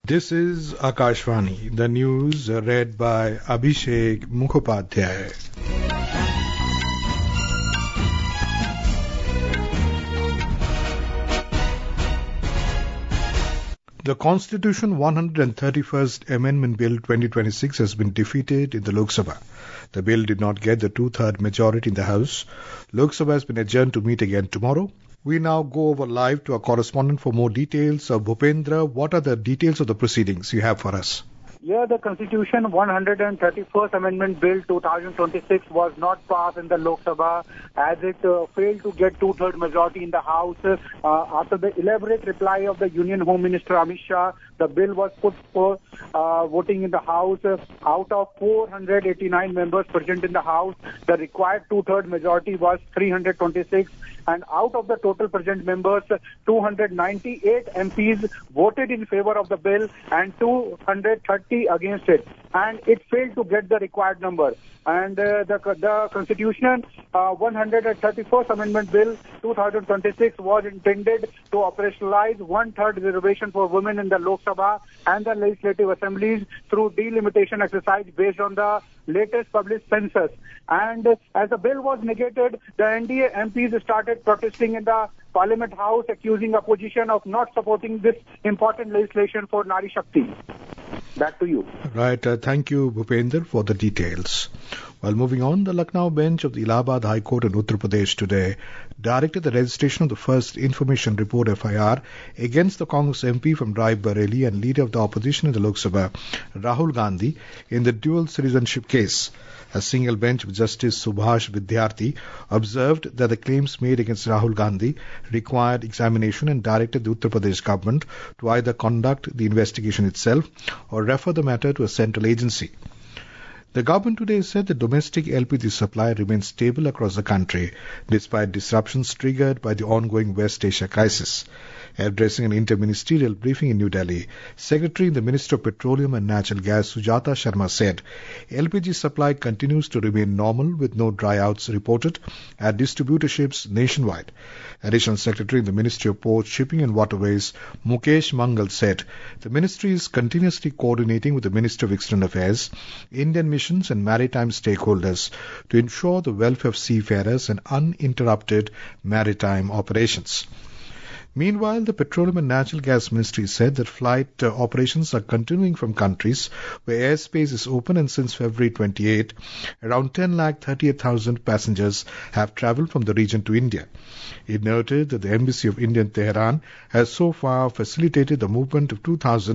This is Akashvani, the news read by Abhishek Mukhopadhyay. The Constitution 131st Amendment Bill 2026 has been defeated in the Lok Sabha. The bill did not get the two-third majority in the House. Lok Sabha has been adjourned to meet again tomorrow. We now go over live to our correspondent for more details. Bhupendra, what are the details of the proceedings you have for us? Yeah, the Constitution 131st Amendment Bill 2026 was not passed in the Lok Sabha as it failed to get two-third majority in the House. After the elaborate reply of the Union Home Minister Amit Shah, the bill was put for voting in the House. Out of 489 members present in the House, the required two-third majority was 326. And out of the total present members, 298 MPs voted in favor of the bill and 230 against it. And it failed to get the required number. And the Constitution 131st Amendment Bill 2026 was intended to operationalize one-third reservation for women in the Lok Sabha and the legislative assemblies through delimitation exercise based on the latest published census. And as the bill was negated, the NDA MPs started protesting in the Parliament House, accusing opposition of not supporting this important legislation for Nari Shakti. Back to you. Right. Thank you, Bhupender, for the details. While moving on, the Lucknow bench of the Allahabad High Court in Uttar Pradesh today directed the registration of the first information report FIR against the Congress MP from Rai Bareilly and leader of the opposition in the Lok Sabha, Rahul Gandhi, in the dual citizenship case. A single bench of Justice Subhash Vidyarthi observed that the claims made against Rahul Gandhi required examination and directed the Uttar Pradesh government to either conduct the investigation itself or refer the matter to a central agency. The government today said the domestic LPG supply remains stable across the country despite disruptions triggered by the ongoing West Asia crisis. Addressing an interministerial briefing in New Delhi, Secretary in the Ministry of Petroleum and Natural Gas Sujata Sharma said LPG supply continues to remain normal with no dryouts reported at distributorships nationwide. Additional Secretary in the Ministry of Ports, Shipping and Waterways Mukesh Mangal said the ministry is continuously coordinating with the Ministry of External Affairs, Indian missions and maritime stakeholders to ensure the welfare of seafarers and uninterrupted maritime operations. Meanwhile, the Petroleum and Natural Gas Ministry said that flight operations are continuing from countries where airspace is open, and since February 28, around 10,38,000 passengers have travelled from the region to India. It noted that the Embassy of India in Tehran has so far facilitated the movement of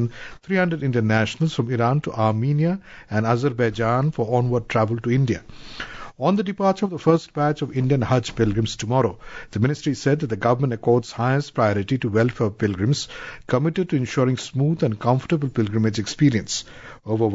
2,300 Indian nationals from Iran to Armenia and Azerbaijan for onward travel to India. On the departure of the first batch of Indian Hajj pilgrims tomorrow, the ministry said that the government accords highest priority to welfare of pilgrims, committed to ensuring smooth and comfortable pilgrimage experience. Over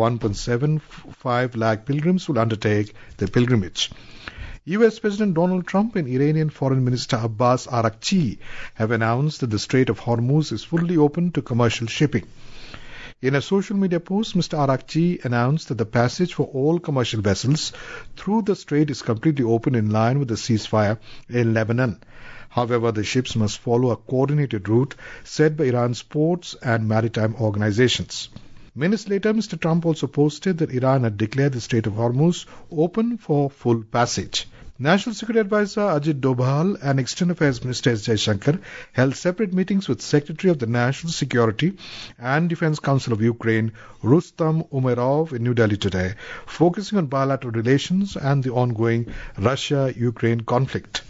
1.75 lakh pilgrims will undertake the pilgrimage. US President Donald Trump and Iranian Foreign Minister Abbas Araghchi have announced that the Strait of Hormuz is fully open to commercial shipping. In a social media post, Mr. Araghchi announced that the passage for all commercial vessels through the strait is completely open in line with the ceasefire in Lebanon. However, the ships must follow a coordinated route set by Iran's ports and maritime organizations. Minutes later, Mr. Trump also posted that Iran had declared the Strait of Hormuz open for full passage. National Security Advisor Ajit Doval and External Affairs Minister S. Jaishankar held separate meetings with Secretary of the National Security and Defense Council of Ukraine, Rustam Umerov, in New Delhi today, focusing on bilateral relations and the ongoing Russia-Ukraine conflict.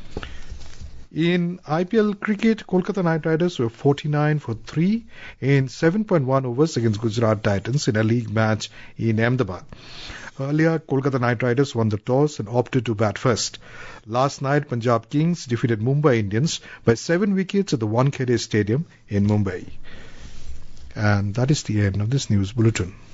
In IPL cricket, Kolkata Knight Riders were 49 for 3 in 7.1 overs against Gujarat Titans in a league match in Ahmedabad. Earlier, Kolkata Knight Riders won the toss and opted to bat first. Last night, Punjab Kings defeated Mumbai Indians by 7 wickets at the Wankhede Stadium in Mumbai. And that is the end of this news bulletin.